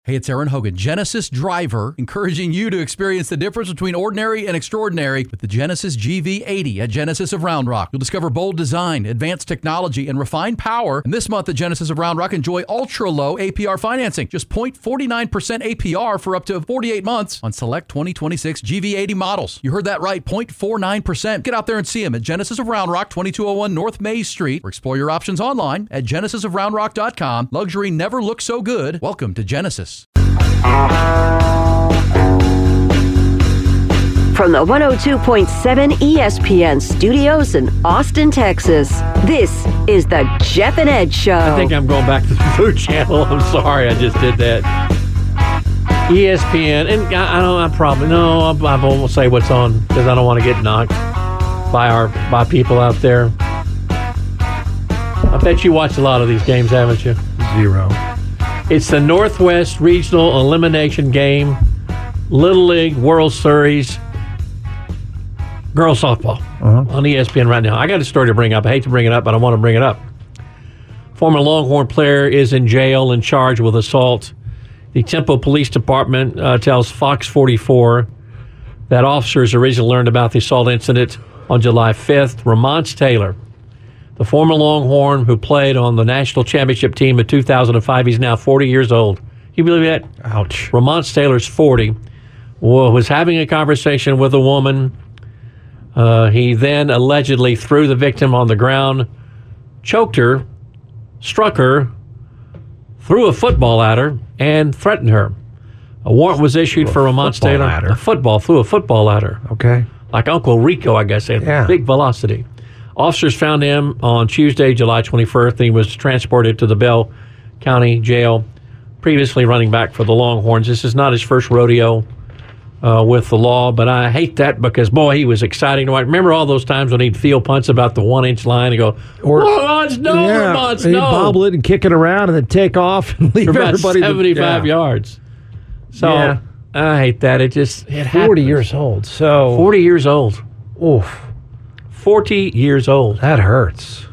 Hey, it's Aaron Hogan, Genesis driver, encouraging you to experience the difference between ordinary and extraordinary with the Genesis GV80 at Genesis of Round Rock. You'll discover bold design, advanced technology, and refined power. And this month at Genesis of Round Rock, enjoy ultra-low APR financing, just 0.49% APR for up to 48 months on select 2026 GV80 models. You heard that right, 0.49%. Get out there and see them at Genesis of Round Rock, 2201 North Mays Street, or explore your options online at genesisofroundrock.com. Luxury never looked so good. Welcome to Genesis. From the 102.7 ESPN studios in Austin, Texas, this is the Jeff and Ed Show. I think I'm going back to the Food Channel. I'm sorry, I just did that. ESPN, and I won't say what's on because I don't want to get knocked by people out there. I bet you watch a lot of these games, haven't you? Zero. It's the Northwest Regional Elimination Game, Little League World Series, girls softball on ESPN right now. I got a story to bring up. I hate to bring it up, but I want to bring it up. Former Longhorn player is in jail and charged with assault. The Temple Police Department tells Fox 44 that officers originally learned about the assault incident on July 5th. Ramont Taylor, the former Longhorn who played on the national championship team in 2005, he's now 40 years old. Can you believe that? Ouch. Ramont Taylor's 40, was having a conversation with a woman. He then allegedly threw the victim on the ground, choked her, struck her, threw a football at her, and threatened her. A warrant was issued for Ramont Taylor. Threw a football at her. Okay. Like Uncle Rico, I guess, at big velocity. Officers found him on Tuesday, July 21st. He was transported to the Bell County Jail, previously running back for the Longhorns. This is not his first rodeo with the law, but I hate that because, boy, he was exciting to watch. Remember all those times when he'd field punts about the 1-inch line and go, Lamont's no. He'd bobble it and kick it around and then take off and leave about everybody 75 yards. So I hate that. It happens. 40 years old. So 40 years old. Oof. 40 years old. That hurts.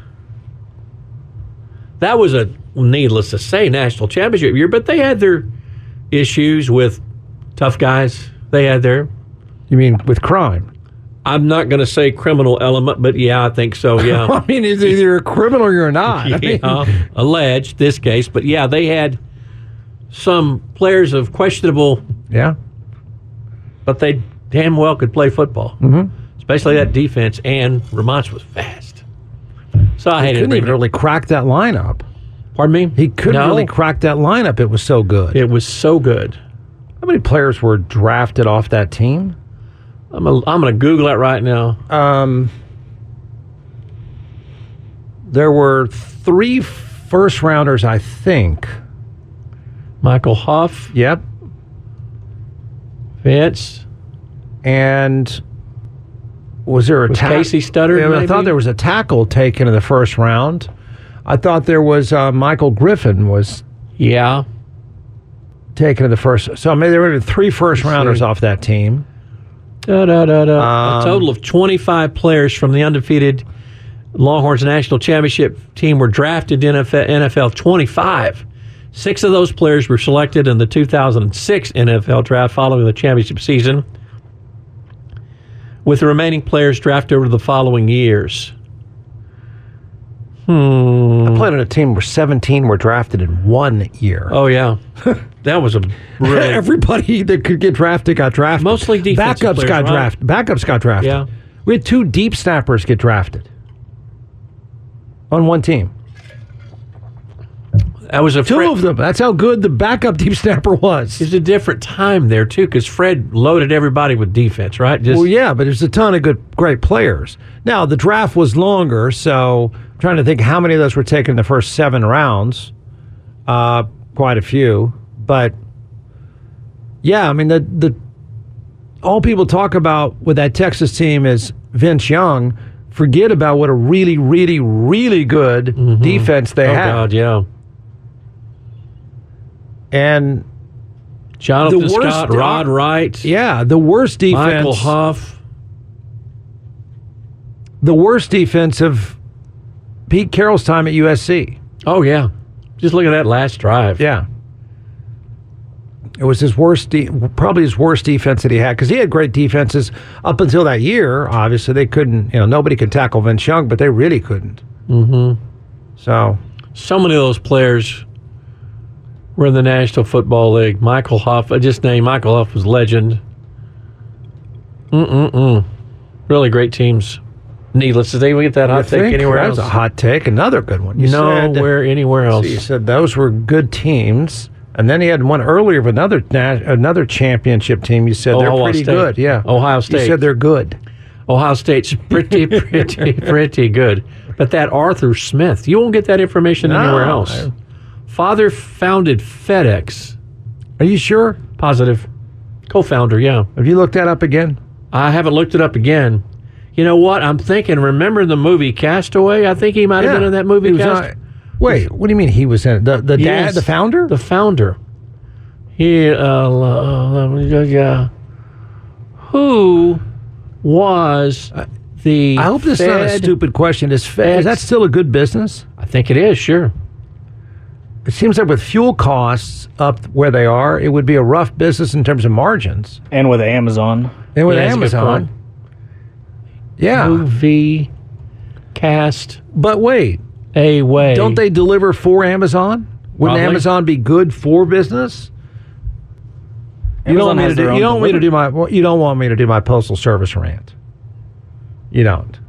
That was needless to say, national championship year, but they had their issues with tough guys. They had their... You mean with crime? I'm not going to say criminal element, but yeah, I think so, yeah. I mean, it's either a criminal or you're not. Alleged, this case. But yeah, they had some players of questionable... Yeah. But they damn well could play football. Mm-hmm. Especially that defense, and Ramont was fast. So I hated it. He couldn't even really crack that lineup. Pardon me? He couldn't really crack that lineup. It was so good. It was so good. How many players were drafted off that team? I'm going to Google that right now. There were 3 first-rounders, I think. Michael Huff. Yep. Vince. And... Was there a Casey Studdard? Yeah, I thought there was a tackle taken in the first round. I thought there was Michael Griffin was taken in the first. So maybe there were 3 first-rounders off that team. A total of 25 players from the undefeated Longhorns national championship team were drafted in NFL. 25. 6 of those players were selected in the 2006 NFL draft following the championship season, with the remaining players drafted over the following years. I played on a team where 17 were drafted in 1 year. Oh, yeah. That was a really... Everybody that could get drafted got drafted. Mostly defensive players, Backups got drafted. Yeah. We had 2 deep snappers get drafted on one team. That was 2 of them. That's how good the backup deep snapper was. It's a different time there, too, because Fred loaded everybody with defense, right? Well, yeah, but there's a ton of great players. Now, the draft was longer, so I'm trying to think how many of those were taken in the first 7 rounds. Quite a few. But, yeah, I mean, the all people talk about with that Texas team is Vince Young. Forget about what a really, really, really good defense they had. Oh, God, yeah. And Jonathan Scott, Rod Wright. Yeah, the worst defense. Michael Huff. The worst defense of Pete Carroll's time at USC. Oh, yeah. Just look at that last drive. Yeah. It was his probably his worst defense that he had, because he had great defenses up until that year. Obviously, they couldn't. Nobody could tackle Vince Young, but they really couldn't. Mm-hmm. So many of those players were in the National Football League. Michael Huff, I just named Michael Huff, was legend. Really great teams. Needless to say, we get that hot take anywhere else. That's a hot take. Another good one. Nowhere anywhere else. So you said those were good teams. And then he had one earlier of another championship team. You said they're pretty good. Yeah, Ohio State. You said they're good. Ohio State's pretty good. But that Arthur Smith, you won't get that information anywhere else. Father founded FedEx. Are you sure? Positive. Co-founder, yeah. Have you looked that up again? I haven't looked it up again. You know what? I'm thinking, remember the movie Castaway? I think he might have been in that movie. Wait, what do you mean he was in it? The dad, the founder? The founder. Who was the I hope this is not a stupid question. Is that still a good business? I think it is, sure. It seems like with fuel costs up where they are, it would be a rough business in terms of margins. And with Amazon. Yeah. Movie cast. But wait. Away. Don't they deliver for Amazon? Wouldn't Amazon be good for business? You don't want me to do my postal service rant. You don't.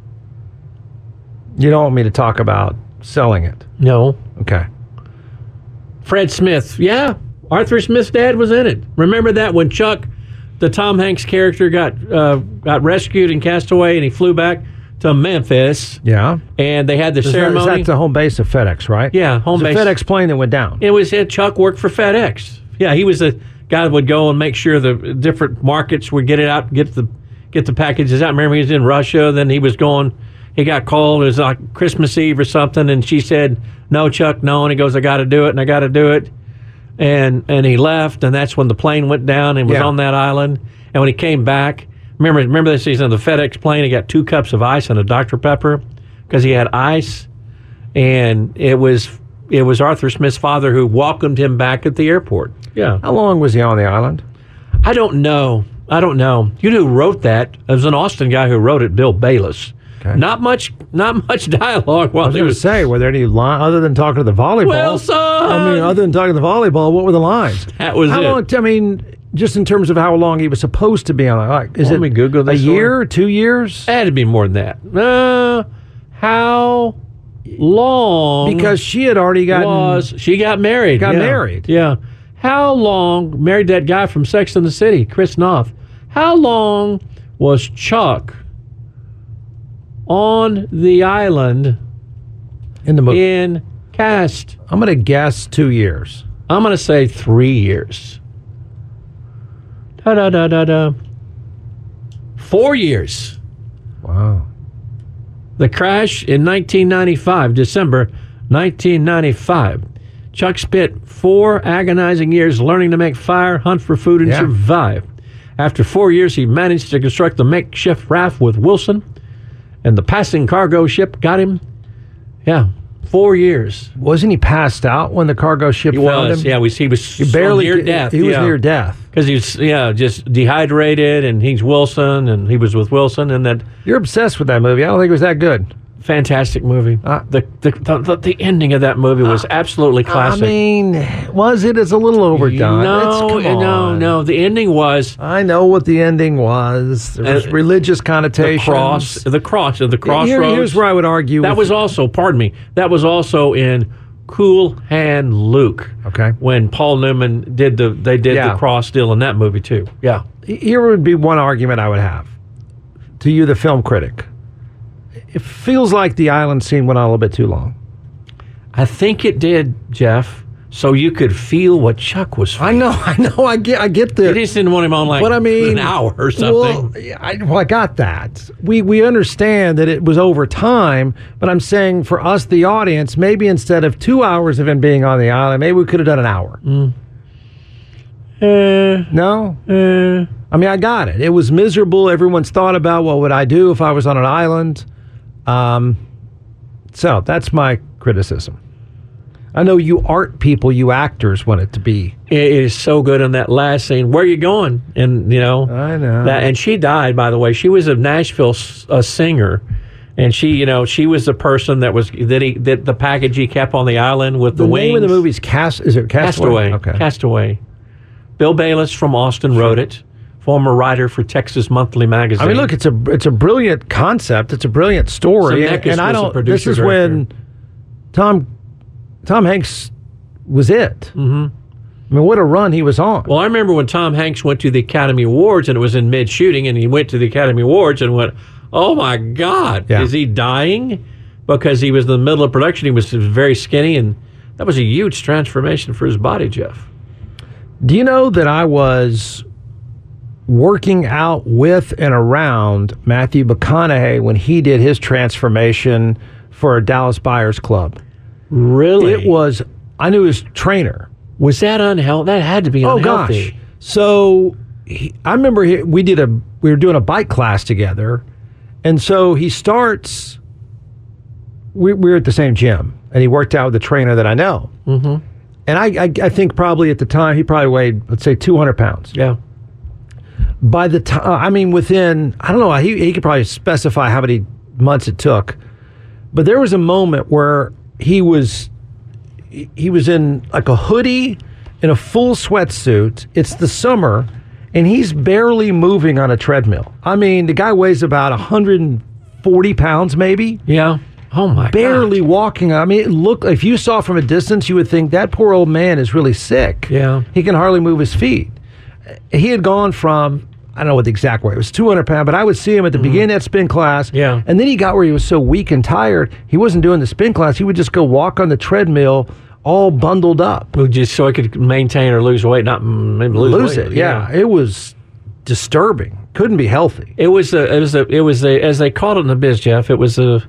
You don't want me to talk about selling it. No. Okay. Fred Smith. Yeah. Arthur Smith's dad was in it. Remember that when Chuck, the Tom Hanks character, got rescued in Castaway and he flew back to Memphis. Yeah. And they had the ceremony. That's the home base of FedEx, right? Yeah, home base. The FedEx plane that went down. Chuck worked for FedEx. Yeah, he was the guy that would go and make sure the different markets would get it out, get the packages out. Remember, he was in Russia. Then he got called. It was like Christmas Eve or something, and she said, "No, Chuck, no." And he goes, "I got to do it, and I got to do it." And he left, and that's when the plane went down and was on that island. And when he came back, remember this season, the FedEx plane, he got 2 cups of ice and a Dr. Pepper because he had ice. And it was Arthur Smith's father who welcomed him back at the airport. Yeah. How long was he on the island? I don't know. You know who wrote that? It was an Austin guy who wrote it, Bill Bayless. Okay. Not much dialogue while I was going to say, were there any lines other than talking to the volleyball? Well, son! Other than talking to the volleyball, what were the lines? That was how long? I mean, just in terms of how long he was supposed to be on. Let me Google this. A year, 2 years? It had to be more than that. How long? Because she had already she got married. Married. Yeah. How long? Married that guy from Sex and the City, Chris Noth. How long was Chuck on the island in the movie? In cast. I'm going to guess 2 years. I'm going to say 3 years. 4 years. Wow. The crash in 1995, December 1995. Chuck spent 4 agonizing years learning to make fire, hunt for food, and survive. After 4 years, he managed to construct the makeshift raft with Wilson, and the passing cargo ship got him. Yeah, 4 years. Wasn't he passed out when the cargo ship found him? Yeah, he was barely near death. He was near death. Because he was, just dehydrated, and he's Wilson, and he was with Wilson, and that. You're obsessed with that movie. I don't think it was that good. Fantastic movie. The ending of that movie was absolutely classic. I mean, was it? It's a little overdone. No. The ending was. I know what the ending was. There was religious connotations. The crossroads. Here's where I would argue. That was also in Cool Hand Luke. Okay. When Paul Newman did the cross deal in that movie too. Yeah. Here would be one argument I would have to you, the film critic. It feels like the island scene went on a little bit too long. I think it did, Jeff, so you could feel what Chuck was feeling. I know. I get the. You just didn't want him on an hour or something. Well, I got that. We understand that it was over time, but I'm saying for us, the audience, maybe instead of 2 hours of him being on the island, maybe we could have done an hour. No? I mean, I got it. It was miserable. Everyone's thought about what would I do if I was on an island. So that's my criticism. I know you art people, you actors want it to be. It is so good in that last scene. Where are you going? And I know. And she died, by the way. She was a Nashville singer, and she was the person that the package he kept on the island with the wings. The name of the movie is Castaway? Okay. Castaway. Bill Bayless from Austin wrote it. Former writer for Texas Monthly Magazine. I mean, look, it's a brilliant concept. It's a brilliant story. Zemeckis was a producer This is director. when Tom Hanks was it. Mm-hmm. I mean, what a run he was on. Well, I remember when Tom Hanks went to the Academy Awards, and it was in mid-shooting, and he went to the Academy Awards and went, oh, my God, is he dying? Because he was in the middle of production. He was very skinny, and that was a huge transformation for his body, Jeff. Do you know that I was working out with and around Matthew McConaughey when he did his transformation for Dallas Buyers Club? Really? It was, I knew his trainer. Was that unhealthy? That had to be unhealthy. Oh, gosh. So I remember we were doing a bike class together, and so he starts, we were at the same gym, and he worked out with the trainer that I know. Mm-hmm. And I think probably at the time, he probably weighed, let's say, 200 pounds. Yeah. By the time, I mean, within, I don't know, he could probably specify how many months it took. But there was a moment where he was in like a hoodie and a full sweatsuit. It's the summer, and he's barely moving on a treadmill. I mean, the guy weighs about 140 pounds, maybe. Yeah. Oh, my God. Barely walking. I mean, if you saw from a distance, you would think that poor old man is really sick. Yeah. He can hardly move his feet. He had gone from, I don't know what the exact weight, it was 200 pounds, but I would see him at the beginning of that spin class. Yeah. And then he got where he was so weak and tired, he wasn't doing the spin class. He would just go walk on the treadmill all bundled up. Well, just so he could maintain or lose weight, not maybe lose weight. It. Yeah. It was disturbing. Couldn't be healthy. It was as they called it in the biz, Jeff. It was of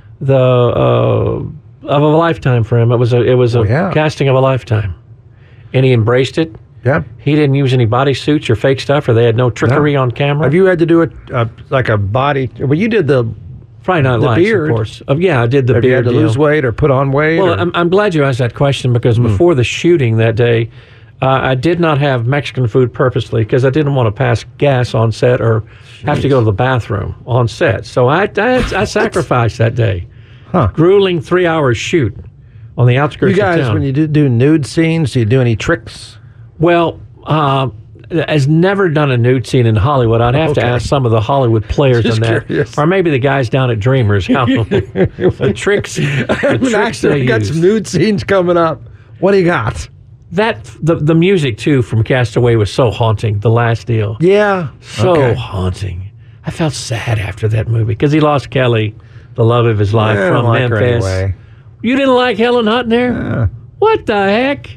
a lifetime for him. It was a casting of a lifetime, and he embraced it. Yeah. He didn't use any bodysuits or fake stuff, or they had no trickery on camera. Have you had to do it like a body? Well, you did the Friday Night Lights, beard. Of course. I did the Have beard. You had to lose weight or put on weight? Well, I'm glad you asked that question because before the shooting that day, I did not have Mexican food purposely because I didn't want to pass gas on set or have to go to the bathroom on set. So I sacrificed that day. Huh. Grueling 3-hour shoot on the outskirts of town. You guys, when you do nude scenes, do you do any tricks? Well, has never done a nude scene in Hollywood. I'd have to ask some of the Hollywood players on that, curious. Or maybe the guys down at Dreamers. The tricks. Actually, got some nude scenes coming up. What do you got? The music too from Castaway was so haunting. The last deal, so haunting. I felt sad after that movie because he lost Kelly, the love of his life, from Memphis. Anyway. You didn't like Helen Hunt there? Yeah. What the heck?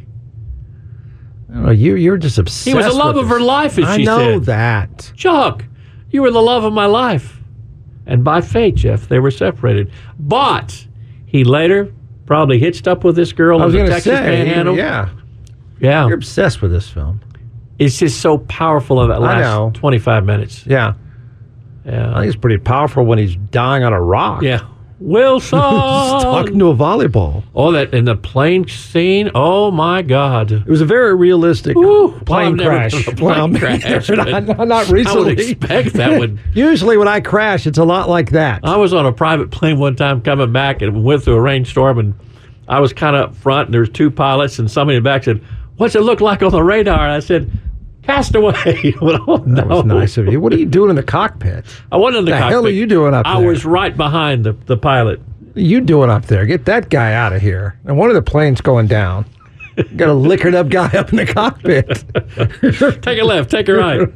Oh, you're just obsessed. He was the love of her life, as she said. I know that. Chuck, you were the love of my life. And by fate, Jeff, they were separated. But he later probably hitched up with this girl in the Texas Panhandle. Yeah. Yeah. You're obsessed with this film. It's just so powerful in that last 25 minutes. Yeah. Yeah. I think it's pretty powerful when he's dying on a rock. Yeah. Wilson! Talking to a volleyball. Oh, that in the plane scene. Oh, my God. It was a very realistic plane crash. Not recently. I would expect that would. Usually when I crash, it's a lot like that. I was on a private plane one time coming back and went through a rainstorm, and I was kind of up front, and there was two pilots, and somebody in the back said, "What's it look like on the radar?" And I said, "Castaway." Well, that was nice of you. What are you doing in the cockpit? I wasn't in the cockpit. The hell are you doing up there? I was right behind the pilot. What are you doing up there? Get that guy out of here. And one of the planes going down. Got a liquored up guy up in the cockpit. Take a left, take a right.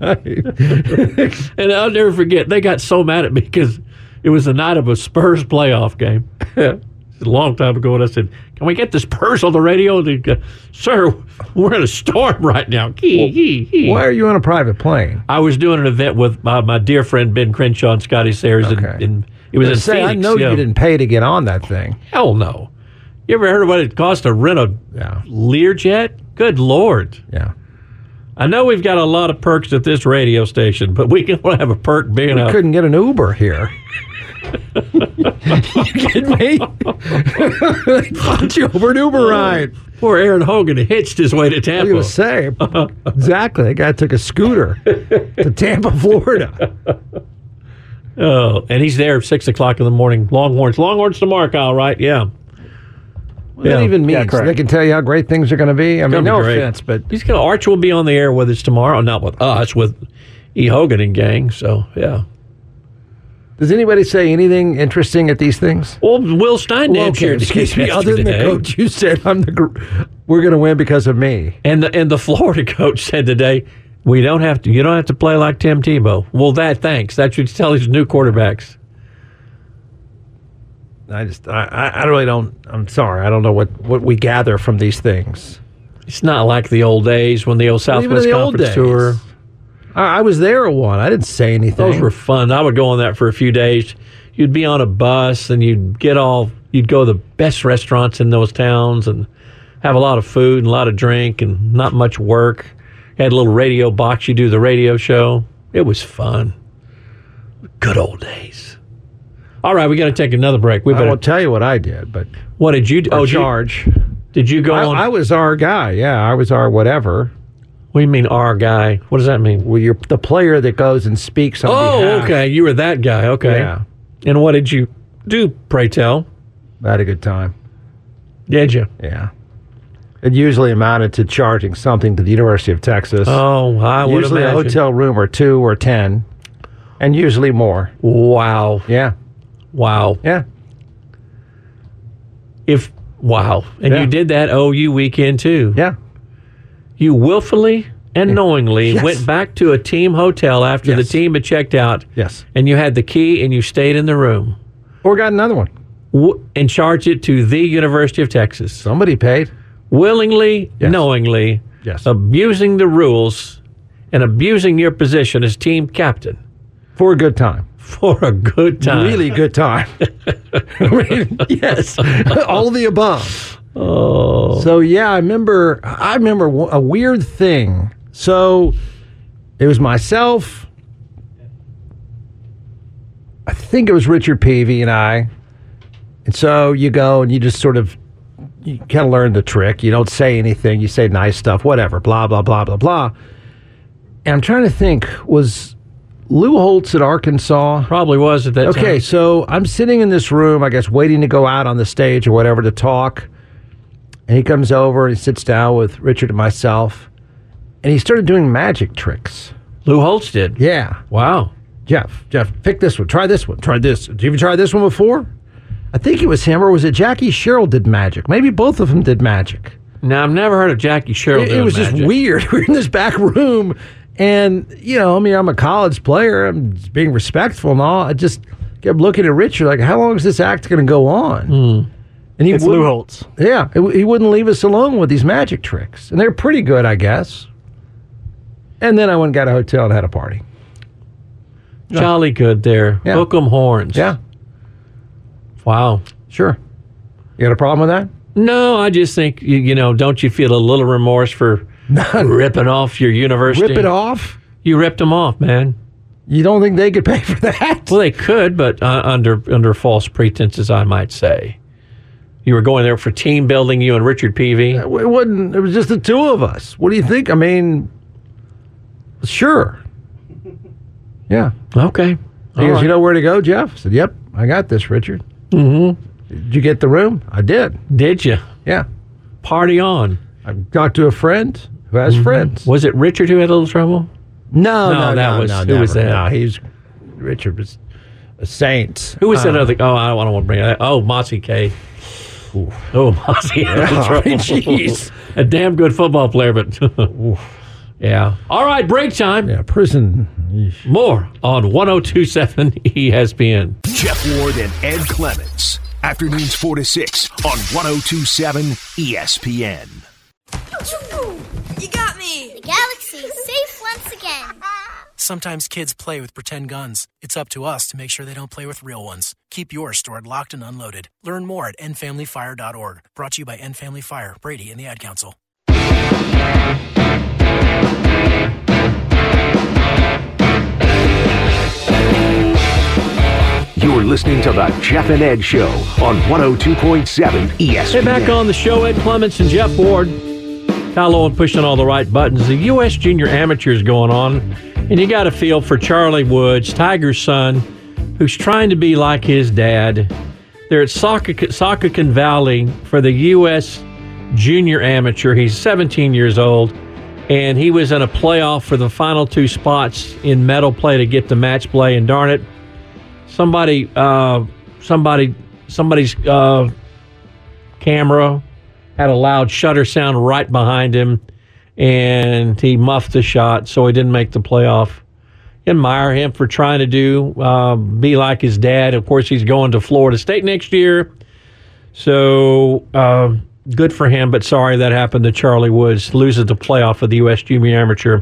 And I'll never forget, they got so mad at me because it was the night of a Spurs playoff game. A long time ago, and I said, "Can we get the Spurs on the radio?" And they go, "Sir, we're in a storm right now." Why are you on a private plane? I was doing an event with my dear friend Ben Crenshaw and Scotty Sayers, and it was in Phoenix. I know you didn't pay to get on that thing. Hell no. You ever heard of what it costs to rent a Learjet? Good Lord. Yeah. I know we've got a lot of perks at this radio station, but we can have a perk being couldn't get an Uber here. You kidding me? They bought you over an Uber ride. Poor Aaron Hogan hitched his way to Tampa. I was going to say, exactly. That guy took a scooter to Tampa, Florida. Oh, and he's there at 6 o'clock in the morning. Longhorns tomorrow, Kyle, right? Yeah. What that even means? correct. They can tell you how great things are going to be. I mean, no offense, but Arch will be on the air with us tomorrow. Not with us, with E. Hogan and gang. So, yeah. does anybody say anything interesting at these things? Well, Will Steindam shared excuse me. Other than the coach, you said we're going to win because of me. And the Florida coach said today, you don't have to play like Tim Tebow. Well, thanks. That's what you tell his new quarterbacks. I really don't. I'm sorry. I don't know what we gather from these things. It's not like the old days when the old Southwest Conference tour. I was there at one. I didn't say anything. Those were fun. I would go on that for a few days. You'd be on a bus and you'd go to the best restaurants in those towns and have a lot of food and a lot of drink and not much work. Had a little radio box. You do the radio show. It was fun. Good old days. All right, we got to take another break. I won't tell you what I did, but what did you do? Charge. Did you go on? I was our guy. Yeah, I was our whatever. What do you mean, our guy? What does that mean? Well, you're the player that goes and speaks on behalf. Okay. You were that guy. Okay. Yeah. And what did you do, pray tell? I had a good time. Did you? Yeah. It usually amounted to charging something to the University of Texas. Oh, I would usually imagine. a hotel room or 2 or 10, and usually more. Wow. Yeah. Wow. Yeah. Wow. And you did that OU weekend too. Yeah. You willfully and knowingly Yes. went back to a team hotel after the Yes. team had checked out. Yes. And you had the key and you stayed in the room Or got another one. and charged it to the University of Texas. Somebody paid. Willingly, Yes. knowingly, Yes. abusing the rules and abusing your position as team captain For a good time. for a good time. Really good time. I mean, yes. All of the above. Oh. So, yeah, I remember a weird thing. So, it was myself. I think it was Richard Peavy and I. And so you go and you just you kind of learn the trick. You don't say anything. You say nice stuff, whatever, blah, blah, blah, blah, blah. And I'm trying to think, was Lou Holtz at Arkansas? Probably was at that time. Okay, so I'm sitting in this room, I guess, waiting to go out on the stage or whatever to talk. And he comes over and he sits down with Richard and myself. And he started doing magic tricks. Lou Holtz did. Yeah. Wow. Jeff, pick this one. Try this one. Try this. Did you ever try this one before? I think it was him, or was it Jackie Sherrill did magic? Maybe both of them did magic. Now, I've never heard of Jackie Sherrill doing It was magic. just weird. We were in this back room, and, I'm a college player. I'm just being respectful and all. I just kept looking at Richard like, how long is this act going to go on? And It's Lou Holtz. Yeah, he wouldn't leave us alone with these magic tricks. And they're pretty good, I guess. And then I went and got a hotel and had a party. Jolly good there. Yeah. Hook 'em horns. Yeah, Wow. sure. You got a problem with that? No, I just think, don't you feel a little remorse for ripping off your university? Rip it off? You ripped them off, man. You don't think they could pay for that? Well, they could, but under false pretenses, I might say. You were going there for team building, you and Richard Peavy. It wasn't. It was just the two of us. What do you think? I mean, sure. Yeah. Okay. He goes, you know where to go, Jeff? I said, yep, I got this, Richard. Mm-hmm. Did you get the room? I did. Did you? Yeah. Party on. I talked to a friend who has friends. Was it Richard who had a little trouble? No, who never. was that? No, Richard was a saint. Who was that other? Oh, I don't want to bring that. Oh, Mossy K. Oh, Mossy had a little trouble. Jeez. A damn good football player, but yeah. All right, break time. Yeah, prison. More on 102.7 ESPN. Jeff Ward and Ed Clements. Afternoons 4 to 6 on 102.7 ESPN. You got me! The galaxy's safe once again. Sometimes kids play with pretend guns. It's up to us to make sure they don't play with real ones. Keep yours stored locked and unloaded. Learn more at endfamilyfire.org. Brought to you by End Family Fire, Brady, and the Ad Council. You're listening to the Jeff and Ed Show on 102.7 ESPN. Hey, back on the show, Ed Clements and Jeff Ward. Kyle Owen pushing all the right buttons. The U.S. Junior Amateur is going on, and you got to feel for Charlie Woods, Tiger's son, who's trying to be like his dad. They're at Saucon Valley for the U.S. Junior Amateur. He's 17 years old, and he was in a playoff for the final two spots in medal play to get to match play, and darn it, somebody's camera had a loud shutter sound right behind him, and he muffed the shot, so he didn't make the playoff. Admire him for trying to be like his dad. Of course, he's going to Florida State next year, so good for him, but sorry that happened to Charlie Woods. Loses the playoff of the U.S. Junior Amateur.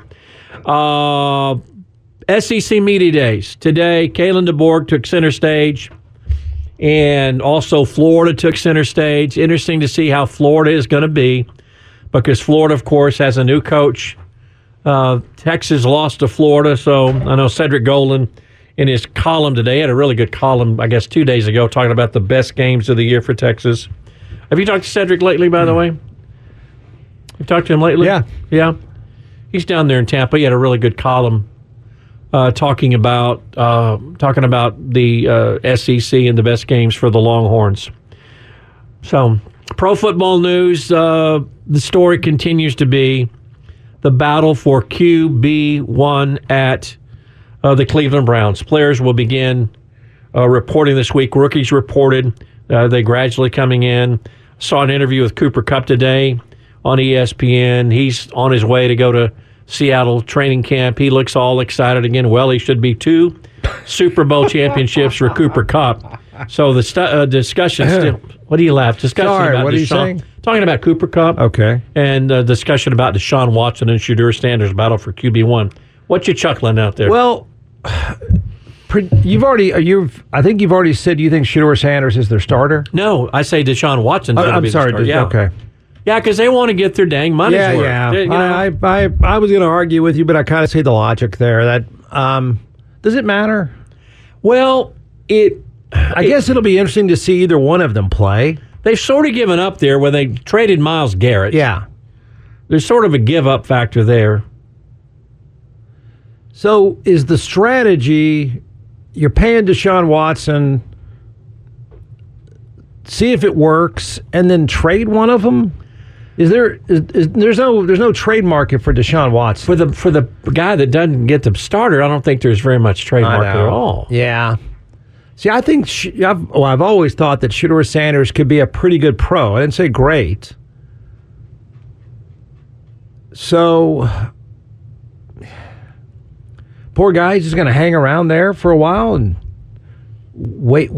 SEC Media Days. Today, Kalen DeBoer took center stage, and also Florida took center stage. Interesting to see how Florida is going to be, because Florida, of course, has a new coach. Texas lost to Florida, so I know Cedric Golden in his column today had a really good column, I guess 2 days ago, talking about the best games of the year for Texas. Have you talked to Cedric lately, by the way? You've talked to him lately? Yeah. Yeah? He's down there in Tampa. He had a really good column talking about the SEC and the best games for the Longhorns. So, pro football news, the story continues to be the battle for QB1 at the Cleveland Browns. Players will begin reporting this week. Rookies reported. They gradually coming in. Saw an interview with Cooper Kupp today on ESPN. He's on his way to go to Seattle training camp. He looks all excited again. Well, he should be 2 Super Bowl championships for Cooper Kupp. So the discussion still. What do you laugh? Discussion Sorry, about what are you Deshaun, saying? talking about Cooper Kupp. Okay. And discussion about Deshaun Watson and Shedeur Sanders' battle for QB1. What you chuckling out there? Well, I think you've already said you think Shedeur Sanders is their starter. No, I say Deshaun Watson's going to be the starter. Yeah. Okay. Yeah, because they want to get their dang money's worth. Yeah. You know? I was going to argue with you, but I kind of see the logic there. That does it matter? Well, I guess it'll be interesting to see either one of them play. They've sort of given up there when they traded Myles Garrett. Yeah. There's sort of a give-up factor there. So is the strategy, you're paying Deshaun Watson, see if it works, and then trade one of them? There's no trade market for Deshaun Watson. For the guy that doesn't get the starter, I don't think there's very much trade market at all. Yeah. See, I think I've always thought that Shedeur Sanders could be a pretty good pro. I didn't say great. So, poor guy, he's just going to hang around there for a while and wait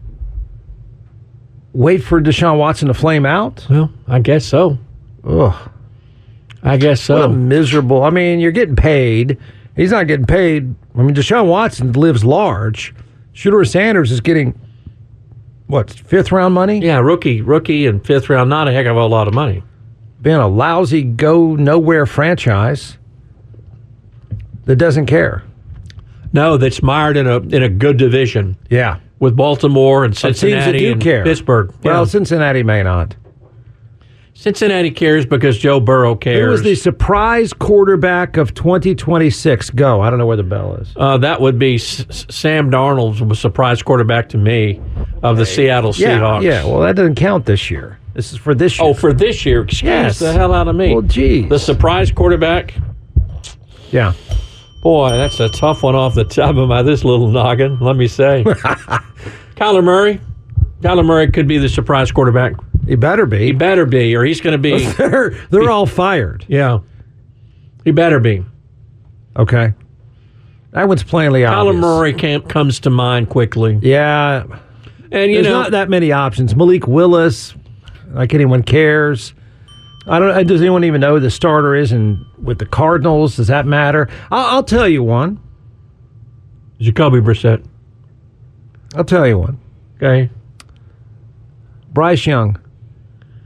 for Deshaun Watson to flame out? Well, I guess so. Ugh. I guess so. What a miserable. I mean, you're getting paid. He's not getting paid. I mean, Deshaun Watson lives large. Shedeur Sanders is getting, what, 5th round money? Yeah, rookie and 5th round, not a heck of a lot of money. Being a lousy go-nowhere franchise that doesn't care. No, that's mired in a good division. Yeah. With Baltimore and Cincinnati and care. Pittsburgh. Well, Yeah. Cincinnati may not. Cincinnati cares because Joe Burrow cares. Who was the surprise quarterback of 2026? Go. I don't know where the bell is. That would be Sam Darnold, was surprise quarterback to me of the Seattle Seahawks. Yeah, well, that doesn't count this year. This is for this year. Oh, for this year. Excuse Yes. the hell out of me. Well, geez. The surprise quarterback. Yeah. Boy, that's a tough one off the top of this little noggin, let me say. Kyler Murray. Kyler Murray could be the surprise quarterback. He better be. He better be, or he's going to be. They're all fired. Yeah. He better be. Okay. That one's plainly obvious. Kyler Murray comes to mind quickly. Yeah. And, There's not that many options. Malik Willis, like anyone cares. Does anyone even know who the starter is with the Cardinals? Does that matter? I'll tell you one. Jacoby Brissett. I'll tell you one. Okay. Bryce Young.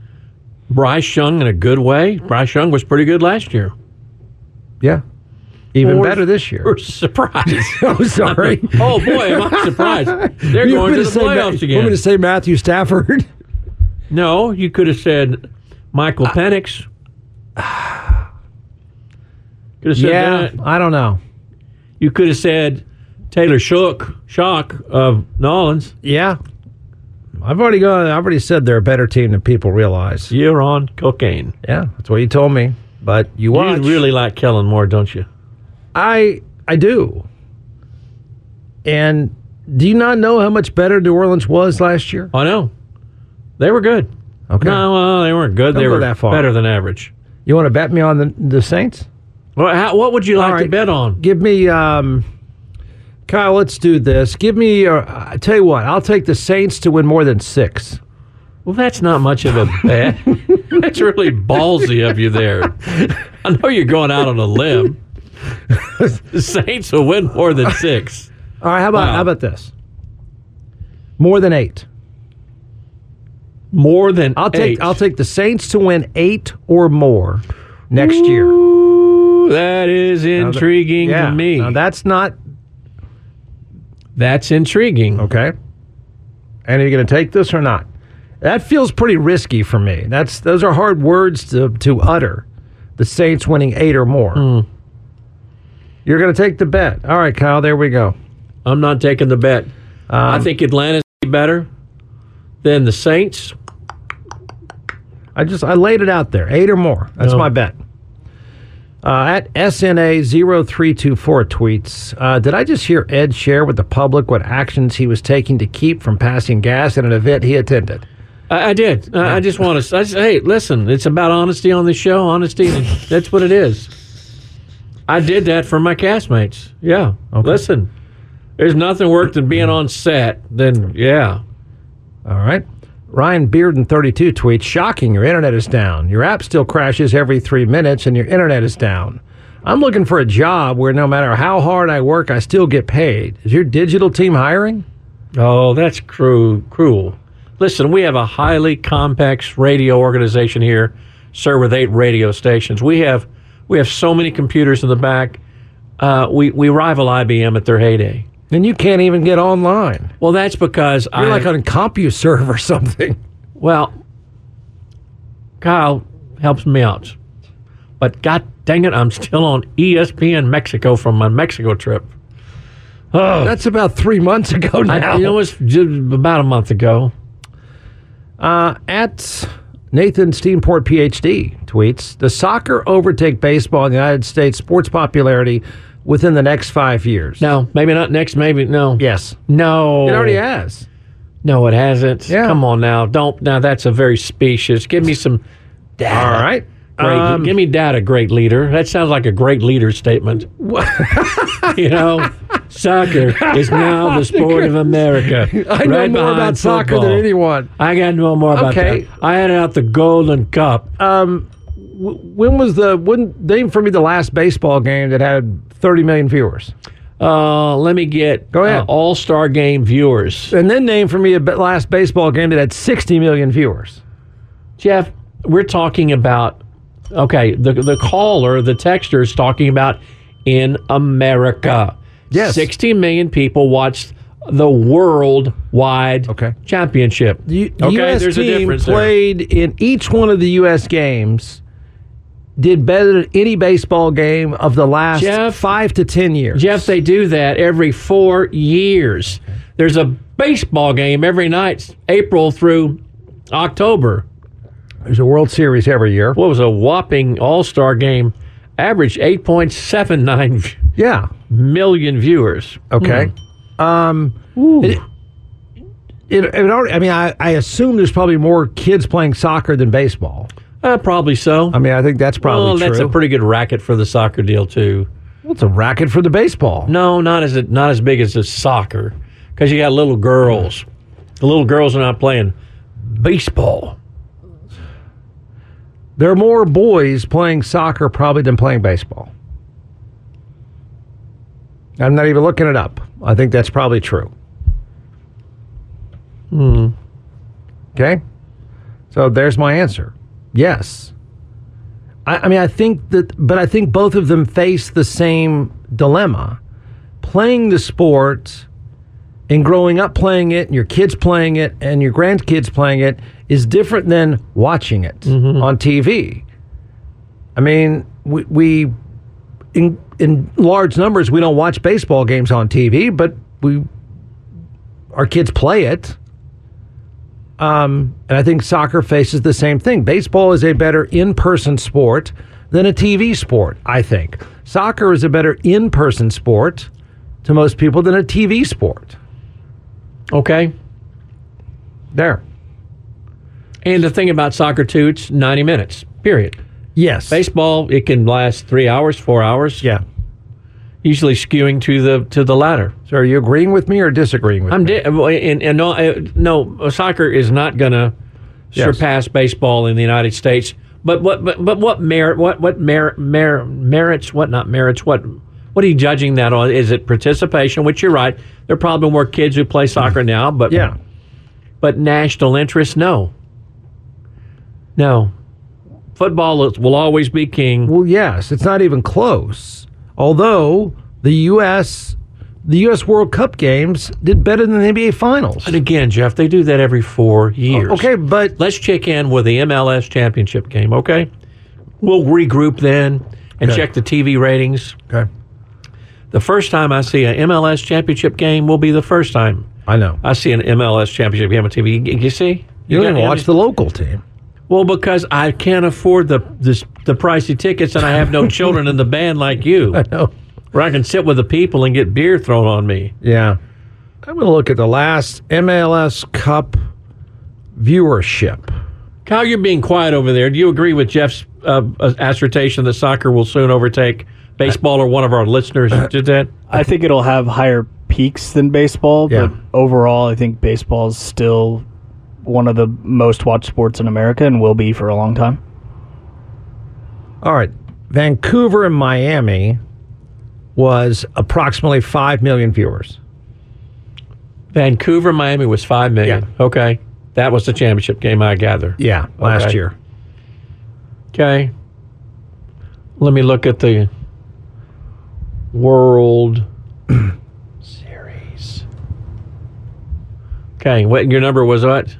Bryce Young in a good way. Bryce Young was pretty good last year. Yeah. Even better this year. We're surprised. Oh, sorry. Oh, boy, am I surprised. They're You going want me to the playoffs You want me again. to say Matthew Stafford? No, you could have said Michael Penix. Could have said that. I don't know. You could have said Taylor Shock of Nolans. Yeah. I've already said they're a better team than people realize. You're on cocaine. Yeah, that's what you told me. But you watch. You really like Kellen Moore, don't you? I do. And do you not know how much better New Orleans was last year? I know. They were good. Okay. No, well, they weren't good. Don't They go were that far. better than average. You want to bet me on the Saints? Well, what would you like All to right. bet on? Give me, Kyle, let's do this. Give me, I tell you what, I'll take the Saints to win more than 6. Well, that's not much of a bet. That's really ballsy of you there. I know you're going out on a limb. The Saints will win more than 6. All right, how Wow. about this? More than 8. More than I'll 8. take the Saints to win 8 or more next year. Ooh, that is intriguing Yeah. to me. Now that's not That's intriguing. okay. And are you going to take this or not? That feels pretty risky for me. Those are hard words to utter. The Saints winning 8 or more. You're going to take the bet. All right, Kyle, there we go. I'm not taking the bet. I think Atlanta's better than the Saints. I laid it out there. 8 or more. That's No. my bet. At SNA0324 tweets, did I just hear Ed share with the public what actions he was taking to keep from passing gas at an event he attended? I did. I just want to. Hey, listen, it's about honesty on this show. Honesty, that's what it is. I did that for my castmates. Yeah. Okay. Listen, there's nothing worse than being on set. Yeah. All right. Ryan Bearden 32 tweets, shocking, your internet is down. Your app still crashes every 3 minutes and your internet is down. I'm looking for a job where no matter how hard I work, I still get paid. Is your digital team hiring? Oh, that's cruel. Listen, we have a highly complex radio organization here, served with 8 radio stations. We have so many computers in the back. We rival IBM at their heyday. And you can't even get online. Well, that's because You're like on CompuServe or something. Well, Kyle helps me out. But god dang it, I'm still on ESPN Mexico from my Mexico trip. Oh, That's about 3 months ago now. it was just about a month ago. At Nathan Steenport, PhD, tweets, does soccer overtake baseball in the United States sports popularity within the next 5 years? No, maybe not next, maybe no. Yes. No. It already has. No, it hasn't. Yeah. Come on now. Now that's a very specious. Give me some data. All right. Give me data, great leader. That sounds like a great leader statement. Soccer is now the sport of America. I know right more behind about soccer football. than anyone. I got to know more about Okay. that. I had out the Golden Cup. When name for me the last baseball game that had 30 million viewers? Let me get Go ahead. All-Star Game viewers. And then name for me last baseball game that had 60 million viewers. Jeff, we're talking about, okay, the caller, the texter is talking about in America. Yes. 60 million people watched the worldwide championship. The okay, U.S. there's a team difference there. played in each one of the U.S. games, did better than any baseball game of the last Jeff, 5 to 10 years. Jeff, they do that every 4 years. There's a baseball game every night, April through October. There's a World Series every year. What was a whopping All-Star game? Average 8.79 million viewers. Okay. I assume there's probably more kids playing soccer than baseball. Probably so. I mean, I think that's probably true. That's a pretty good racket for the soccer deal too. Well, it's a racket for the baseball. No, not as big as the soccer, because you got little girls. The little girls are not playing baseball. There are more boys playing soccer probably than playing baseball. I'm not even looking it up. I think that's probably true. Okay? So there's my answer. Yes. I think both of them face the same dilemma. Playing the sport and growing up playing it, and your kids playing it, and your grandkids playing it is different than watching it on TV. I mean, we in large numbers, we don't watch baseball games on TV, but our kids play it. And I think soccer faces the same thing. Baseball is a better in-person sport than a TV sport, I think. Soccer is a better in-person sport to most people than a TV sport. Okay. There. And the thing about soccer, too, it's 90 minutes, period. Yes. Baseball, it can last 3 hours, 4 hours. Yeah. Usually skewing to the latter. So are you agreeing with me or disagreeing with me? No, soccer is not going to surpass baseball in the United States. But what are you judging that on? Is it participation? Which you're right. There are probably more kids who play soccer now, but national interest, no. Football will always be king. Well, yes, it's not even close. Although the U.S. World Cup games did better than the NBA Finals. And again, Jeff, they do that every 4 years. Okay, but let's check in with the MLS championship game, okay? We'll regroup then and check the TV ratings. Okay. The first time I see an MLS championship game will be the first time I see an MLS championship game on TV. You see? You don't even watch the local team. Well, because I can't afford the pricey tickets, and I have no children in the band like you. I know. Where I can sit with the people and get beer thrown on me. Yeah. I'm going to look at the last MLS Cup viewership. Kyle, you're being quiet over there. Do you agree with Jeff's assertion that soccer will soon overtake baseball, or one of our listeners did that? I think it'll have higher peaks than baseball, but overall, I think baseball is still one of the most watched sports in America and will be for a long time. All right. Vancouver and Miami was approximately 5 million viewers. Vancouver, Miami was 5 million. Yeah. Okay. That was the championship game, I gather. Yeah, last year. Okay. Let me look at the World Series. Okay. What your number was what?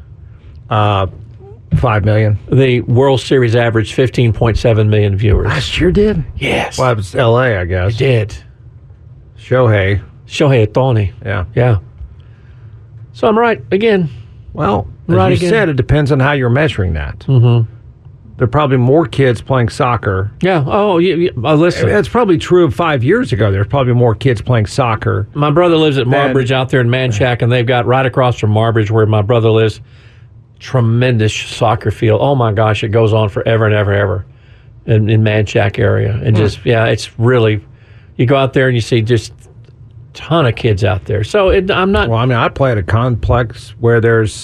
5 million. The World Series averaged 15.7 million viewers. Last year did? Yes. Well, it was L.A., I guess. It did. Shohei Ohtani. Yeah. So I'm right again. Well, as you said, it depends on how you're measuring that. Mm-hmm. There are probably more kids playing soccer. Yeah. Oh, listen. That's probably true of 5 years ago. There's probably more kids playing soccer. My brother lives at Marbridge out there in Manchac, and they've got right across from Marbridge where my brother lives, tremendous soccer field. Oh, my gosh, it goes on forever and ever in Manchac area. And it's really, you go out there and you see just a ton of kids out there. So I'm not. Well, I mean, I play at a complex where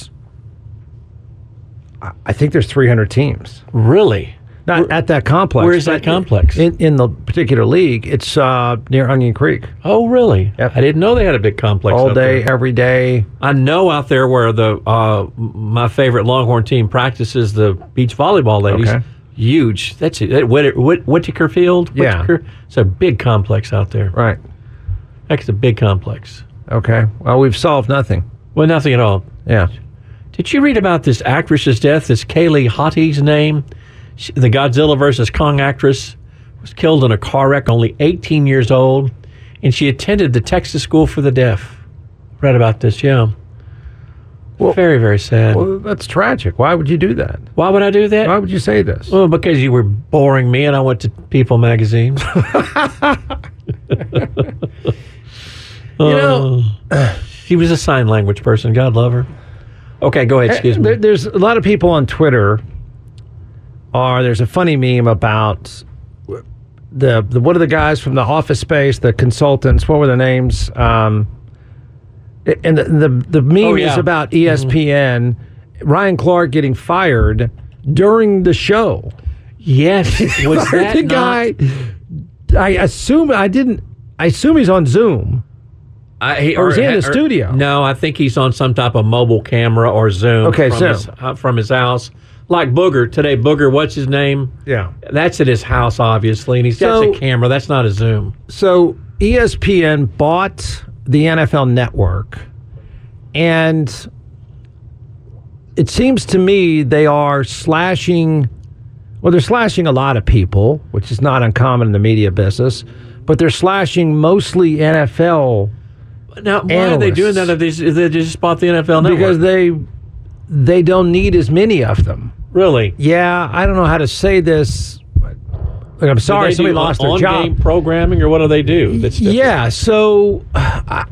I think there's 300 teams. Really? Not at that complex. Where is that complex? In the particular league, it's near Onion Creek. Oh, really? Yep. I didn't know they had a big complex all out day, there. every day. I know out there where my favorite Longhorn team practices, the beach volleyball ladies. Okay. Huge. That's it. Whitaker Field? Yeah. It's a big complex out there. Right. Heck, it's a big complex. Okay. Well, we've solved nothing. Well, nothing at all. Yeah. Did you read about this actress's death? This Kaylee Hotte's name? The Godzilla vs. Kong actress was killed in a car wreck, only 18 years old, and she attended the Texas School for the Deaf. Read about this, yeah. Well, very, very sad. Well, that's tragic. Why would you do that? Why would I do that? Why would you say this? Well, because you were boring me and I went to People magazine. She was a sign language person. God love her. Okay, go ahead. Excuse me. There's a lot of people on Twitter. There's a funny meme about the what are the guys from the Office Space, the consultants? What were their names? And the meme is about ESPN. Mm-hmm. Ryan Clark getting fired during the show. Yes, was that the guy? I assume he's on Zoom. Or is he in the studio? No, I think he's on some type of mobile camera or Zoom from his house. Like Booger today. Booger, what's his name? Yeah. That's at his house, obviously, and he's got a camera. That's not a Zoom. So ESPN bought the NFL Network, and it seems to me they are slashing. Well, they're slashing a lot of people, which is not uncommon in the media business, but they're slashing mostly NFL. Now, why are they doing that if they just bought the NFL Network? Because they don't need as many of them. Really? Yeah, I don't know how to say this. I'm sorry, somebody lost their job. On-game programming, or what do they do? Yeah, so I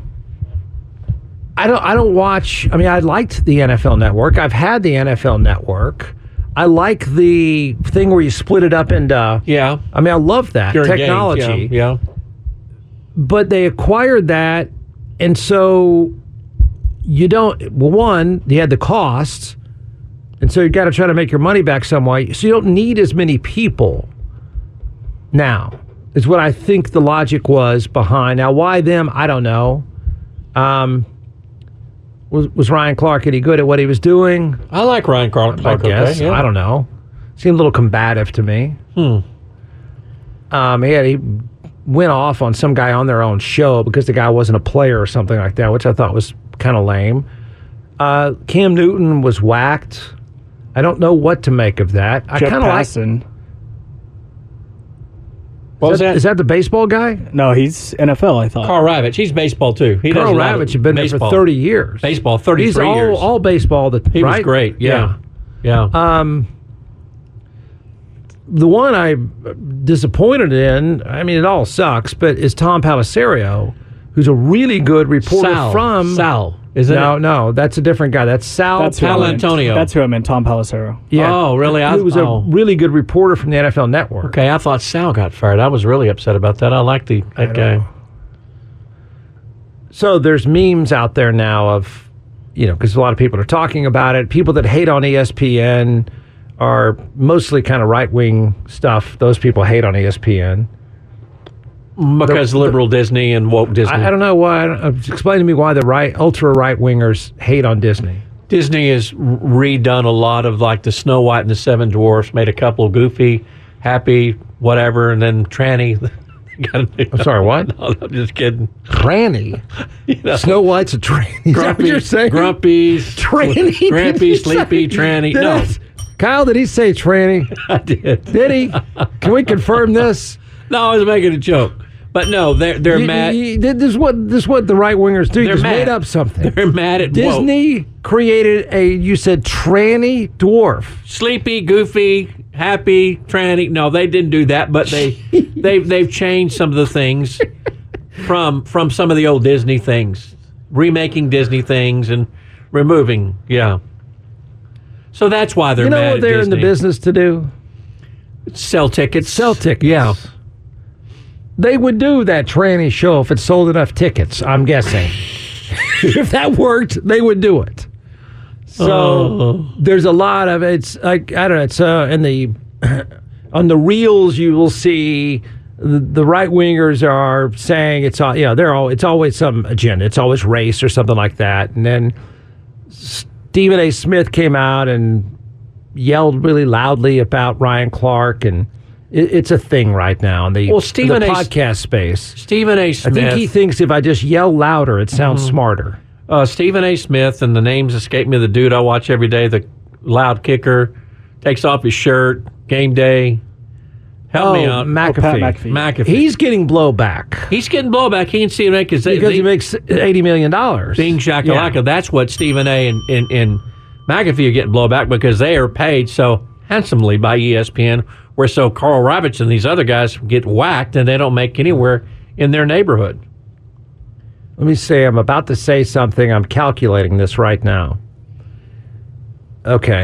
don't watch. I mean, I liked the NFL Network. I've had the NFL Network. I like the thing where you split it up into. Yeah. I mean, I love that technology. Games, yeah. But they acquired that, and so you don't. Well, one, you had the costs, and so you got to try to make your money back some way. So you don't need as many people. Now, is what I think the logic was behind. Now, why them? I don't know. Was Ryan Clark any good at what he was doing? I like Ryan Clark. I guess. Okay, yeah. I don't know. Seemed a little combative to me. He went off on some guy on their own show because the guy wasn't a player or something like that, which I thought was kind of lame. Cam Newton was whacked. I don't know what to make of that. I Jeff kind of like. What was that? Is that the baseball guy? No, he's NFL, I thought. Carl Ravitch. He's baseball, too. Carl Ravitch had been there for 30 years. Baseball, 33 years. He's all baseball. He was great, yeah. The one I'm disappointed in, I mean, it all sucks, but is Tom Pelissero, who's a really good reporter from... Sal. Isn't it? No, that's a different guy. That's Sal. That's Sal Antonio. That's who I meant, Tom Pelissero. Yeah. Oh, really? He was a really good reporter from the NFL Network. Okay, I thought Sal got fired. I was really upset about that. I like that guy. So there's memes out there now of, because a lot of people are talking about it. People that hate on ESPN are mostly kind of right-wing stuff. Those people hate on ESPN. Because liberal Disney and woke Disney. I don't know why. Explain to me why the ultra right-wingers hate on Disney. Disney has redone a lot of like the Snow White and the Seven Dwarfs, made a couple of goofy, happy, whatever, and then tranny. I'm sorry, what? No, I'm just kidding. Tranny? Snow White's a tranny. Is that what you're saying? Grumpy. Tranny? Grampy, sleepy, tranny. No. Kyle, did he say tranny? I did. Did he? Can we confirm this? No, I was making a joke. But no, they're mad. This is what the right wingers do. You just made up something. They're mad at Disney created you said tranny dwarf. Sleepy, goofy, happy, tranny. No, they didn't do that, but they've changed some of the things from some of the old Disney things, remaking Disney things and removing. Yeah. So that's why they're mad. You know what they're Disney. in the business to do? Sell tickets. Sell tickets. Yeah. They would do that tranny show if it sold enough tickets, I'm guessing. If that worked, they would do it. So there's a lot of it's like I don't know. It's in the on the reels you will see the right wingers are saying it's it's always some agenda. It's always race or something like that. And then Stephen A. Smith came out and yelled really loudly about Ryan Clark and. It's a thing right now in the podcast space. Stephen A. Smith. I think he thinks if I just yell louder, it sounds smarter. Stephen A. Smith, and the names escape me, the dude I watch every day, the loud kicker, takes off his shirt, game day. Help me out. McAfee. He's getting blowback. He's getting blowback. He and Stephen A. because he makes $80 million. Being shakalaka. Yeah. That's what Stephen A. and McAfee are getting blowback because they are paid so handsomely by ESPN. Where so Carl Ravitch and these other guys get whacked and they don't make anywhere in their neighborhood. Let me say, I'm about to say something. I'm calculating this right now. Okay.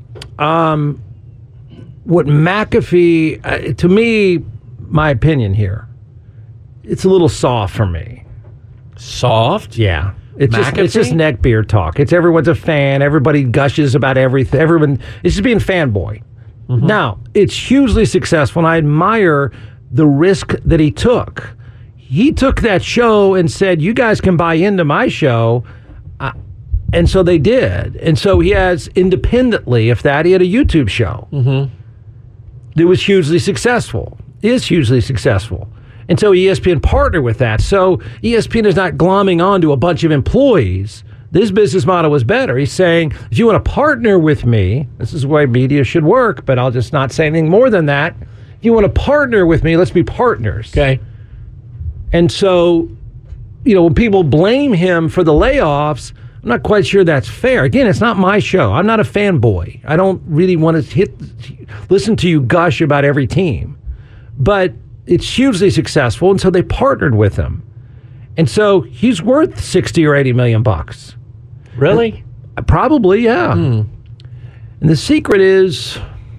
What McAfee, to me, my opinion here, it's a little soft for me. Soft? Yeah. It's just neckbeard talk. Everyone's a fan. Everybody gushes about everything. It's just being fanboy. Mm-hmm. Now, it's hugely successful, and I admire the risk that he took. He took that show and said, you guys can buy into my show. And so they did. And so he has, independently of that, he had a YouTube show that was hugely successful, is hugely successful. And so ESPN partnered with that. So ESPN is not glomming on to a bunch of employees. This business model was better. He's saying, if you want to partner with me, this is the way media should work, but I'll just not say anything more than that. If you want to partner with me, let's be partners. Okay. And so, when people blame him for the layoffs, I'm not quite sure that's fair. Again, it's not my show. I'm not a fanboy. I don't really want to listen to you gush about every team. But it's hugely successful, and so they partnered with him. And so he's worth $60 or $80 million. Really? Probably, yeah. And the secret is,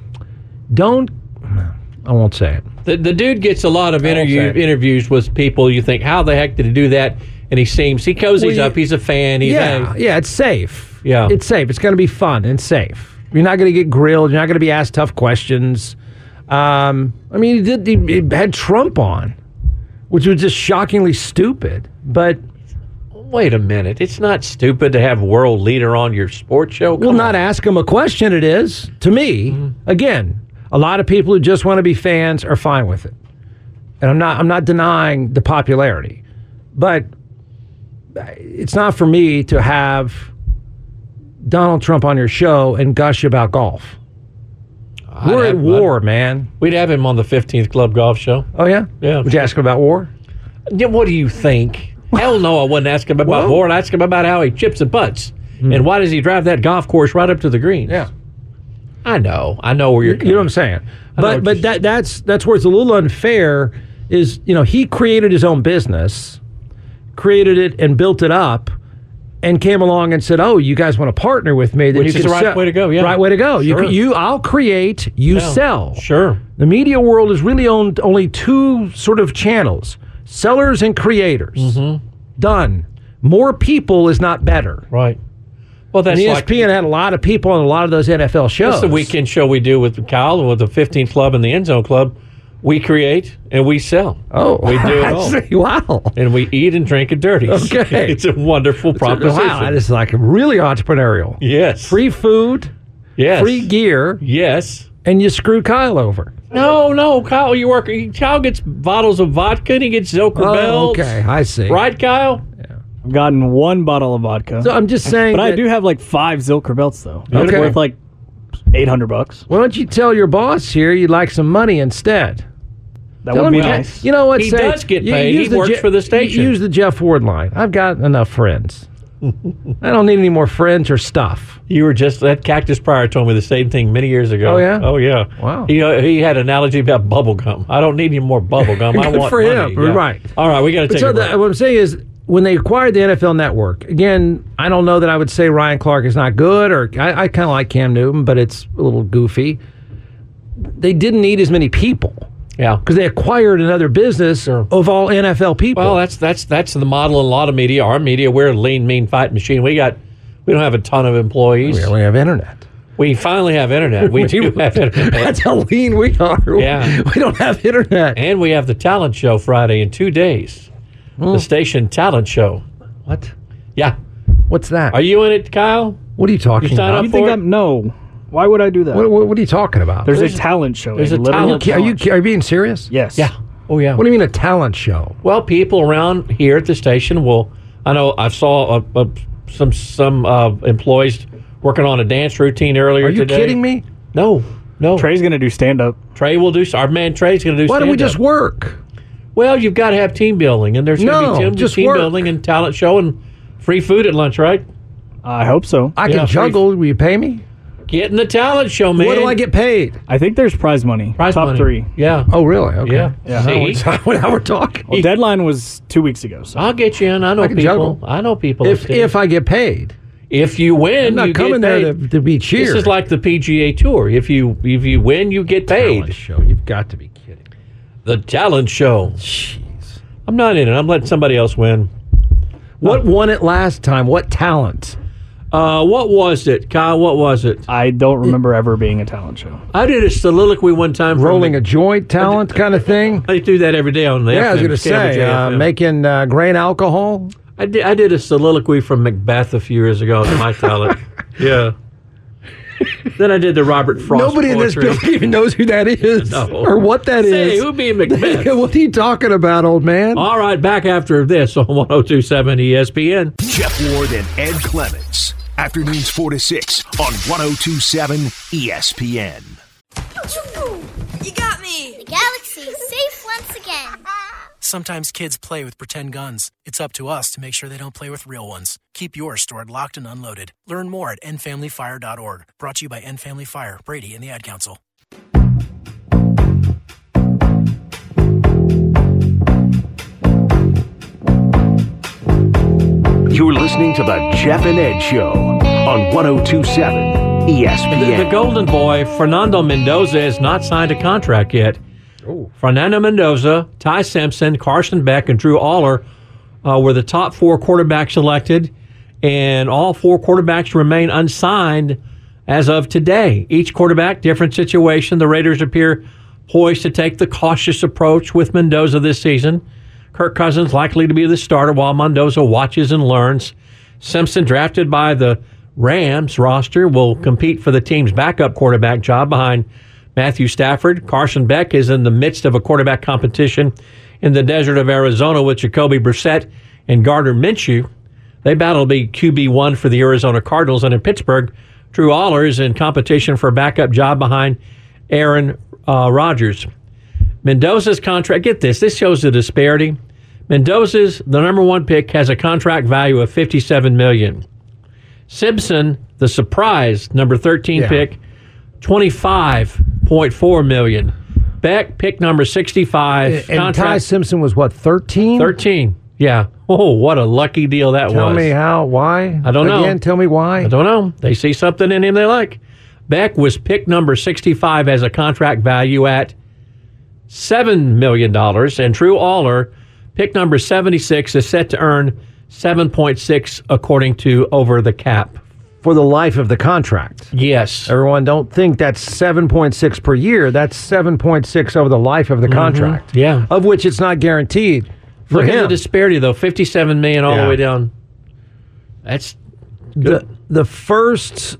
I won't say it. The dude gets a lot of interviews with people. You think, how the heck did he do that? And he cozies up. He's a fan. It's safe. Yeah. It's safe. It's going to be fun and safe. You're not going to get grilled. You're not going to be asked tough questions. He had Trump on, which was just shockingly stupid. But wait a minute. It's not stupid to have world leader on your sports show. Not ask him a question. It is, to me. Again, a lot of people who just want to be fans are fine with it. And I'm not denying the popularity. But it's not for me to have Donald Trump on your show and gush about golf. We're at war, man. We'd have him on the 15th Club Golf Show. Oh, yeah? Yeah. Would you ask him about war? Yeah, what do you think? Hell no, I wouldn't ask him about war. I'd ask him about how he chips and putts. And why does he drive that golf course right up to the greens? Yeah. I know where you're coming. You know what I'm saying? But that's where it's a little unfair is, he created his own business, created it and built it up, and came along and said, "Oh, you guys want to partner with me? Then Which is the right way to go. Yeah, right way to go. Sure. I'll create, you sell. Sure. The media world has really owned only two sort of channels: sellers and creators. Done. More people is not better. Right. Well, that's ESPN had a lot of people on a lot of those NFL shows. That's the weekend show we do with Kyle and with the 15th Club and the End Zone Club. We create and we sell. Oh, we do it all. Wow. And we eat and drink and dirty. Okay. It's a wonderful proposition. Wow, that is like really entrepreneurial. Yes. Free food. Yes. Free gear. Yes. And you screw Kyle over. No, Kyle, Kyle gets bottles of vodka and he gets Zilker belts. Okay, I see. Right, Kyle? Yeah. I've gotten one bottle of vodka. So I'm just saying. But I do have like 5 Zilker belts, though. Okay. Worth like $800. Why don't you tell your boss here you'd like some money instead? That would be nice. You know what? He does get paid. He works for the station. Use the Jeff Ward line. I've got enough friends. I don't need any more friends or stuff. That Cactus Pryor told me the same thing many years ago. Oh, yeah? Oh, yeah. Wow. He had an analogy about bubble gum. I don't need any more bubble gum. I want for money. him. Yeah. Right. All right, we got to take a break. What I'm saying is, when they acquired the NFL Network, again, I don't know that I would say Ryan Clark is not good, or I kind of like Cam Newton, but it's a little goofy. They didn't need as many people. Yeah, because they acquired another business of all NFL people. Well, that's the model in a lot of media. Our media, we're a lean, mean fight machine. We don't have a ton of employees. We only have internet. We finally have internet. We do have internet. That's how lean we are. Yeah, we don't have internet, and we have the talent show Friday in 2 days. The station talent show. What? Yeah. What's that? Are you in it, Kyle? What are you talking about? You think No. Why would I do that? What are you talking about? There's a talent show. There's a talent show. Are you being serious? Yes. Yeah. Oh, yeah. What do you mean a talent show? Well, people around here at the station will. I know I saw some employees working on a dance routine earlier today. Are you kidding me? No. Trey's going to do stand-up. Trey will do. Our man Trey's going to do stand-up. Why don't we just work? Well, you've got to have team building, and there's going to be team building and talent show and free food at lunch, right? I hope so. I can juggle. Will you pay me? Get in the talent show, man. What do I get paid? I think there's prize money. Top 3. Yeah. Oh, really? Okay. Yeah. See? Now we're talking. Well, deadline was 2 weeks ago. So I'll get you in. I know people. Juggle. I know people. If I get paid. If you win, I'm not coming there to be cheered. This is like the PGA Tour. If you win, you get paid. Talent show. You've got to be kidding. The talent show. Jeez. I'm not in it. I'm letting somebody else win. What won it last time? What talent? What was it, Kyle? What was it? I don't remember ever being a talent show. I did a soliloquy one time. Rolling a joint talent kind of thing? I do that every day on the I was going to say, making grain alcohol. I did a soliloquy from Macbeth a few years ago. It's my talent. Yeah. Then I did the Robert Frost Nobody in this poetry. building even knows who that is or what that is. Say, who be Macbeth? What are you talking about, old man? All right, back after this on 102.7 ESPN. Jeff Ward and Ed Clements. Afternoons 4 to 6 on 102.7 ESPN. You got me! The galaxy's safe once again. Sometimes kids play with pretend guns. It's up to us to make sure they don't play with real ones. Keep yours stored locked and unloaded. Learn more at endfamilyfire.org. Brought to you by End Family Fire, Brady, and the Ad Council. You're listening to the Jeff and Ed Show on 102.7 ESPN. The golden boy, Fernando Mendoza, has not signed a contract yet. Fernando Mendoza, Ty Simpson, Carson Beck, and Drew Aller were the top 4 quarterbacks selected, and all 4 quarterbacks remain unsigned as of today. Each quarterback, different situation. The Raiders appear poised to take the cautious approach with Mendoza this season. Kirk Cousins likely to be the starter while Mendoza watches and learns. Simpson, drafted by the Rams roster, will compete for the team's backup quarterback job behind Matthew Stafford. Carson Beck is in the midst of a quarterback competition in the desert of Arizona with Jacoby Brissett and Gardner Minshew. They battle to be QB1 for the Arizona Cardinals. And in Pittsburgh, Drew Aller is in competition for a backup job behind Aaron Rodgers. Mendoza's contract, get this shows the disparity. Mendoza's, the number 1 pick, has a contract value of $57 million. Simpson, the surprise number 13 pick, $25.4 million. Beck, pick number 65. And Ty Simpson was what, 13? 13, yeah. Oh, what a lucky deal that was. Tell me how, why? I don't know. Again, tell me why. I don't know. They see something in him they like. Beck was pick number 65 as a contract value at $7 million. And Drew Aller, pick number 76, is set to earn 7.6 according to Over the Cap. For the life of the contract. Yes. Everyone don't think that's 7.6 per year. That's 7.6 over the life of the contract. Yeah. Of which it's not guaranteed for Look him. at the disparity, though. $57 million all the way down. That's good. The first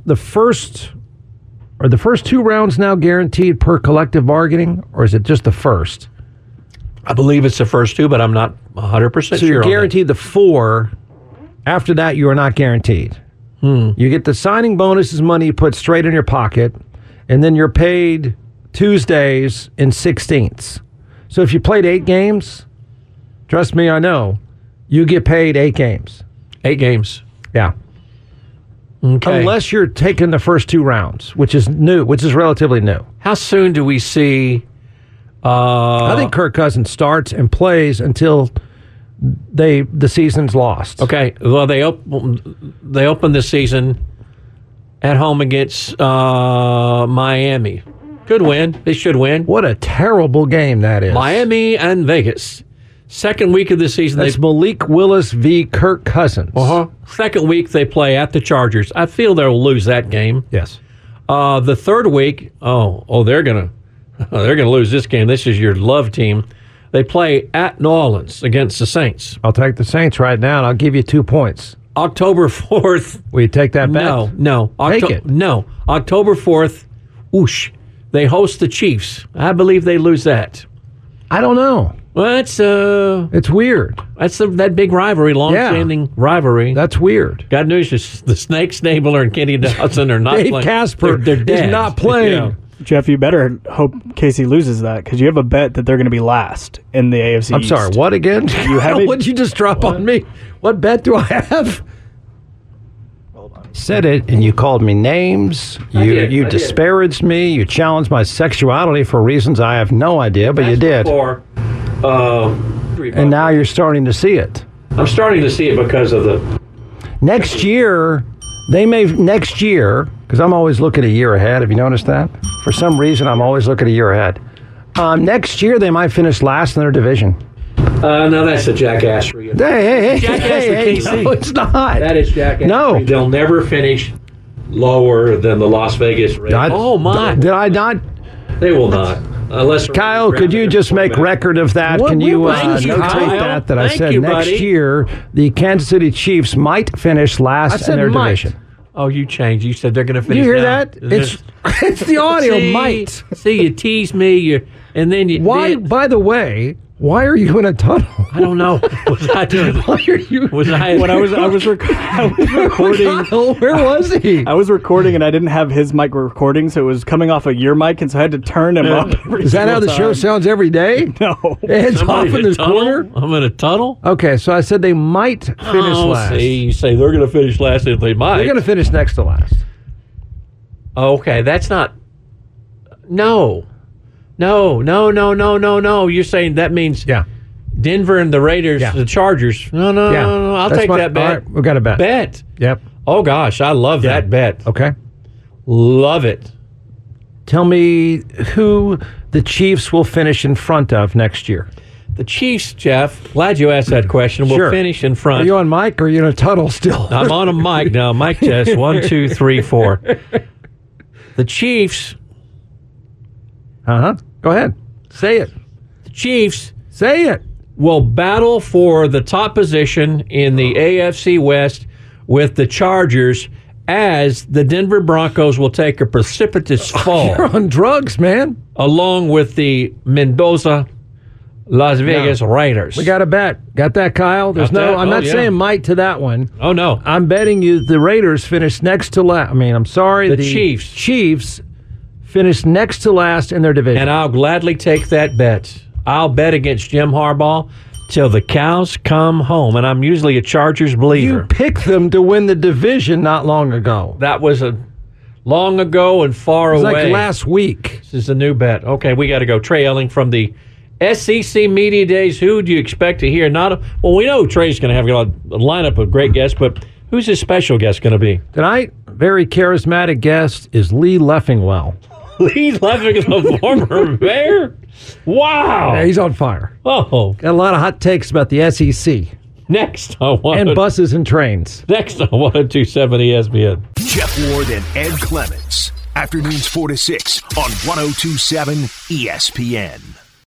2 rounds now guaranteed per collective bargaining, or is it just the first? I believe it's the first 2, but I'm not 100% sure. So you're guaranteed the 4. After that, you are not guaranteed. You get the signing bonuses money you put straight in your pocket, and then you're paid Tuesdays in 16ths. So if you played 8 games, trust me, I know, you get paid 8 games. 8 games. Yeah. Okay. Unless you're taking the first 2 rounds, which is new, which is relatively new. How soon do we see... I think Kirk Cousins starts and plays until the season's lost. Okay. Well, they open the season at home against Miami. Good win. They should win. What a terrible game that is. Miami and Vegas. Second week of the season. That's Malik Willis v. Kirk Cousins. Second week they play at the Chargers. I feel they'll lose that game. Yes. The third week, they're gonna lose this game. This is your love team. They play at New Orleans against the Saints. I'll take the Saints right now, and I'll give you 2 points. October 4th. Will you take that bet? No. Take it. No. October 4th, they host the Chiefs. I believe they lose that. I don't know. Well, it's weird. That's that big rivalry, long-standing rivalry. That's weird. God knows the Snake Snabler and Kenny Dawson are not Dave playing. Casper they're dead. is not playing. Yeah. Jeff, you better hope Casey loses that because you have a bet that they're going to be last in the AFC I'm East. sorry, what again? You have it? What'd you just drop on me? What bet do I have? Said it, and you called me names. You disparaged me. You challenged my sexuality for reasons I have no idea, but you did. And now you're starting to see it. I'm starting to see it because of the... Next year, because I'm always looking a year ahead. Have you noticed that? For some reason, I'm always looking a year ahead. Next year, they might finish last in their division. No, that's a jackassery. Hey, KC. no, it's not. That is jackassery. No. They'll never finish lower than the Las Vegas Raiders. My. Did I not? They will not. Unless Kyle, could you just make record of that? Can you notate that I Thank said you, next buddy. year the Kansas City Chiefs might finish last in their division? Oh, you changed. You said they're going to Do finish. you hear down. that? It's the audio might. See, you tease me, and then you. Why? Then, By the way, why are you in a tunnel? I don't know. Was I doing? Why are you? Was I? When I was recording. Kyle, where was he? I was recording and I didn't have his mic recording, so it was coming off of your mic, and so I had to turn him up. Is that how the show sounds every day? No. It's off Somebody's in the tunnel? corner. I'm in a tunnel. Okay, so I said they might finish last. See, you say they're going to finish last if they might. They're going to finish next to last. Okay, that's not. No. You're saying that means Denver and the Raiders, the Chargers. No. I'll That's take that bet. All right, we've got a bet. Bet. Yep. Oh gosh, I love that bet. Okay. Love it. Tell me who the Chiefs will finish in front of next year. The Chiefs, Jeff. Glad you asked that question. Will Sure. finish in Are front. you on mic or are you in a tunnel still? I'm on a mic now. Mic test. 1, 2, 3, 4. The Chiefs. Go ahead. Say it. The Chiefs Say it. will battle for the top position in the AFC West with the Chargers, as the Denver Broncos will take a precipitous fall You're on drugs, man. along with the Mendoza Las Vegas Raiders. We got a bet. Got that, Kyle? There's Got that? I'm not Oh, yeah. saying might to that one. Oh, no. I'm betting you the Raiders finish next to last. I mean, I'm sorry. The Chiefs. Chiefs finish next to last in their division. And I'll gladly take that bet. I'll bet against Jim Harbaugh till the cows come home. And I'm usually a Chargers believer. You picked them to win the division not long ago. That was a long ago and far It was away. like last week. This is a new bet. Okay, we got to go. Trey Elling from the SEC Media Days. Who do you expect to hear? Well, we know Trey's going to have a lineup of great guests, but who's his special guest going to be? Tonight, very charismatic guest is Lee Leffingwell. Lee Leffingwell is a former mayor? Wow. Yeah, he's on fire. Oh, Got a lot of hot takes about the SEC next on and buses and trains. Next on 102.7 ESPN. Jeff Ward and Ed Clements. Afternoons 4 to 6 on 102.7 ESPN.